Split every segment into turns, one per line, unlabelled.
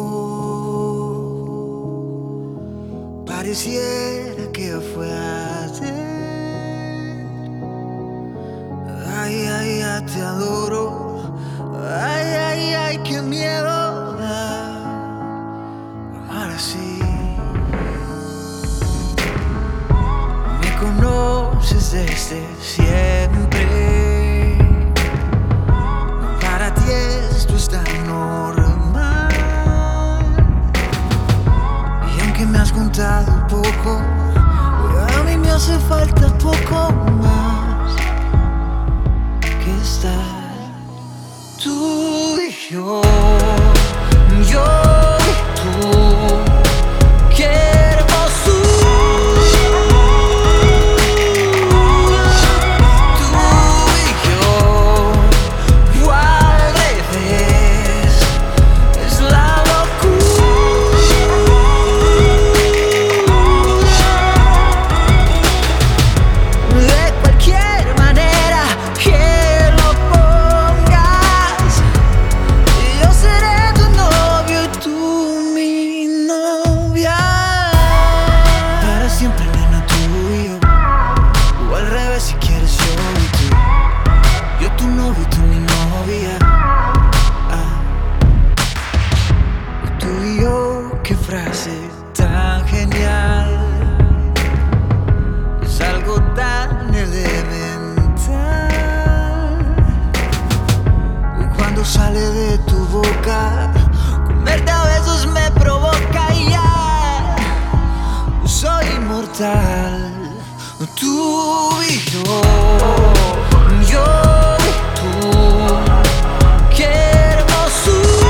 Pareciera que fue ayer. Ay, ay, ay, te adoro. Ay, ay, ay, qué miedo da amar así. Me conoces desde siempre. Para ti esto es tan normal. Y aunque me has contado poco, a mí me hace falta poco más que estar tú y yo y tú. Qué hermosura. Tú y yo, o al revés, es la de cualquier manera que lo pongas, yo seré tu novio y tú mi novia. Para siempre, nena, tú y yo, o al revés si quieres, yo y tú. Yo tu novio y tú mi novia. Tú y yo, qué frase tan genial. Es algo tan elemental. Y cuando sale de tu boca, comerte a besos me provoca y ya soy inmortal. Tú y yo y tú. Qué hermosura.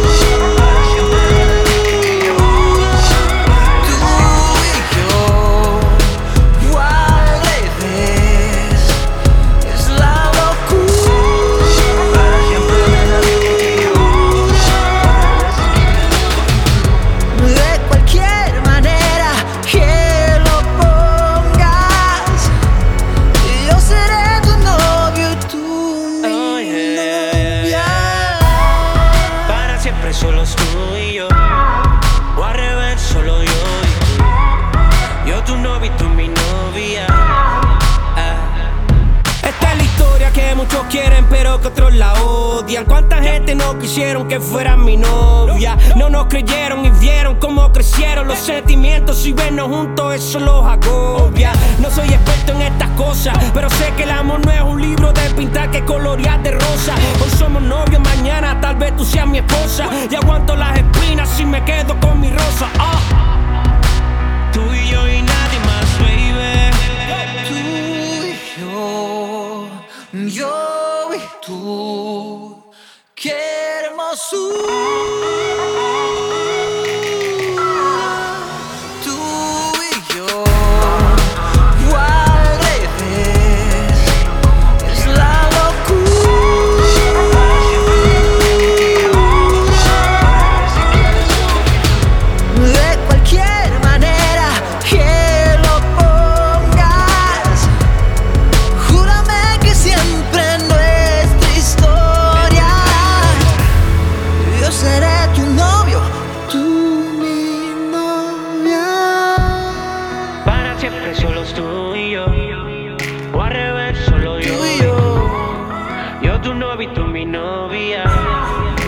Solo tú y yo, o al revés, solo yo y tú. Yo tu novio y tú mi novia. Esta es la historia que muchos quieren pero que otros la odian. ¿Cuánta gente no quisieron que fuera mi novia? No nos creyeron y vieron cómo crecieron los sentimientos. Y vernos juntos eso los agobia. No soy experto en estas cosas, pero sé que el amor no es un libro de pintar que colorear de rosa. Hoy somos novios, mañana tal vez tú seas mi esposa. Y aguanto las espinas si me quedo con mi rosa. Tú y yo y nadie más, baby.
Tú y yo y tú. Qué hermosura. Tú y yo, o al revés, es la locura. De cualquier manera que lo pongas, júrame que siempre en nuestra historia yo seré tu novio, tú mi novia.
Para siempre solos tú y yo, o al revés, solo yo
Tú y yo.
Yo tu novio y tú mi novia.